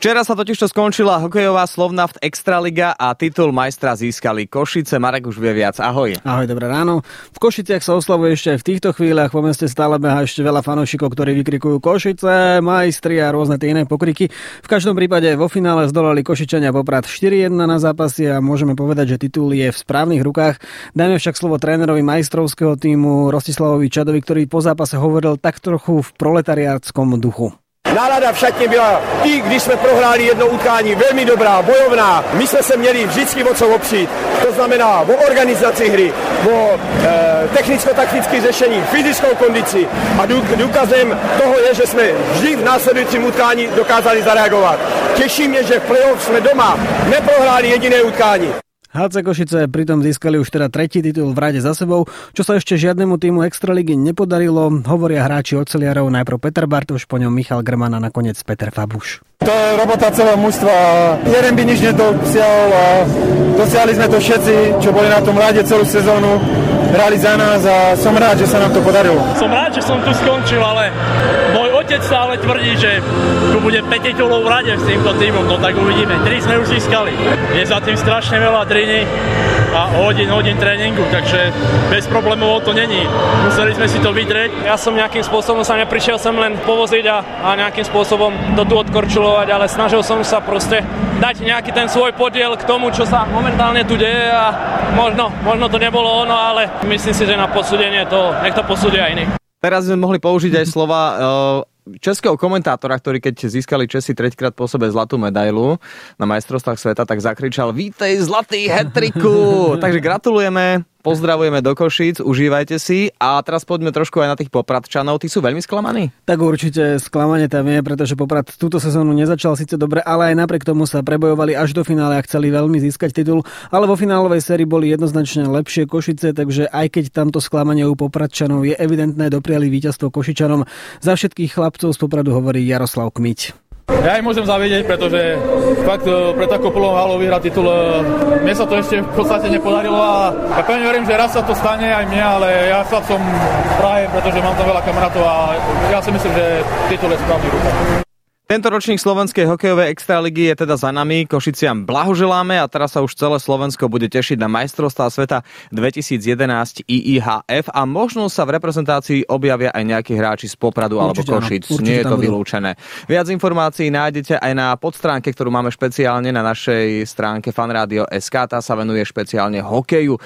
Včera sa totižto skončila hokejová Slovnaft Extraliga a titul majstra získali Košice. Marek už vie viac. Ahoj. Ahoj, dobré ráno. V Košiciach sa oslavuje ešte aj v týchto chvíľach. Po meste stále behá ešte veľa fanúšikov, ktorí vykrikujú Košice, majstri a rôzne tie iné pokriky. V každom prípade vo finále zdolali Košičania Poprad 4-1 na zápasy a môžeme povedať, že titul je v správnych rukách. Dajme však slovo trénerovi majstrovského tímu Rostislavovi Čadovi, ktorý po zápase hovoril tak trochu v proletariátskom duchu. Nálada v šatně byla i když jsme prohráli jedno utkání velmi dobrá, bojovná. My jsme se měli vždycky o co opřít. To znamená o organizaci hry, o technicko-taktické řešení, fyzickou kondici. A důkazem toho je, že jsme vždy v následujícím utkání dokázali zareagovat. Těší mě, že v playoff jsme doma neprohráli jediné utkání. HC Košice pritom získali už teda tretí titul v rade za sebou, čo sa ešte žiadnemu týmu Extraligy nepodarilo. Hovoria hráči oceliarov, najprv Peter Bartoš, po ňom Michal Grman a nakoniec Peter Fabuš. To je robota celého mužstva. Jeden by nič nedosiahol a dosiahli sme to všetci, čo boli na tom rade celú sezónu. Hrali za nás a som rád, že sa nám to podarilo. Som rád, že som tu skončil, ale môj otec stále tvrdí, že tu bude 5 titulov v rade s týmto týmom, no tak uvidíme. 3 sme už získali. Je za tým strašne veľa drini a hodín tréningu, takže bez problémov to není. Museli sme si to vydreť. Ja som nejakým spôsobom sa neprišiel sem len povoziť a nejakým spôsobom to tu odkorčulovať, ale snažil som sa proste dať nejaký ten svoj podiel k tomu, čo sa momentálne tu deje a možno to nebolo ono, ale myslím si, že na posúdenie to nech to posúdia iní. Teraz sme mohli použiť aj slova českého komentátora, ktorý keď získali Česi treťkrát po sebe zlatú medailu na majstrovstvách sveta, tak zakričal: "Vítej zlatý hat-tricku!" Takže gratulujeme, pozdravujeme do Košíc, užívajte si a teraz poďme trošku aj na tých Popradčanov. Tí sú veľmi sklamaní? Tak určite sklamanie tam je, pretože Poprad túto sezónu nezačal síce dobre, ale aj napriek tomu sa prebojovali až do finále a chceli veľmi získať titul, ale vo finálovej sérii boli jednoznačne lepšie Košice, takže aj keď tamto sklamanie u Popradčanov je evidentné, dopriali víťazstvo Košičanom. Za všetkých chlapcov z Popradu hovorí Jaroslav Kmiť. Ja ich môžem zavidieť, pretože fakt pre takú plnou halou vyhrať titul, mne sa to ešte v podstate nepodarilo a ja pevne verím, že raz sa to stane aj mne, ale ja sa som prajem, pretože mám tam veľa kamarátov a ja si myslím, že titul je správny rúka. Tento ročník slovenskej hokejovej extraligy je teda za nami. Košiciam blahoželáme a teraz sa už celé Slovensko bude tešiť na majstrovstvá sveta 2011 IIHF a možno sa v reprezentácii objavia aj nejakí hráči z Popradu alebo Košic. Nie je to vylúčené. Viac informácií nájdete aj na podstránke, ktorú máme špeciálne na našej stránke fanradio.sk. Tá sa venuje špeciálne hokeju.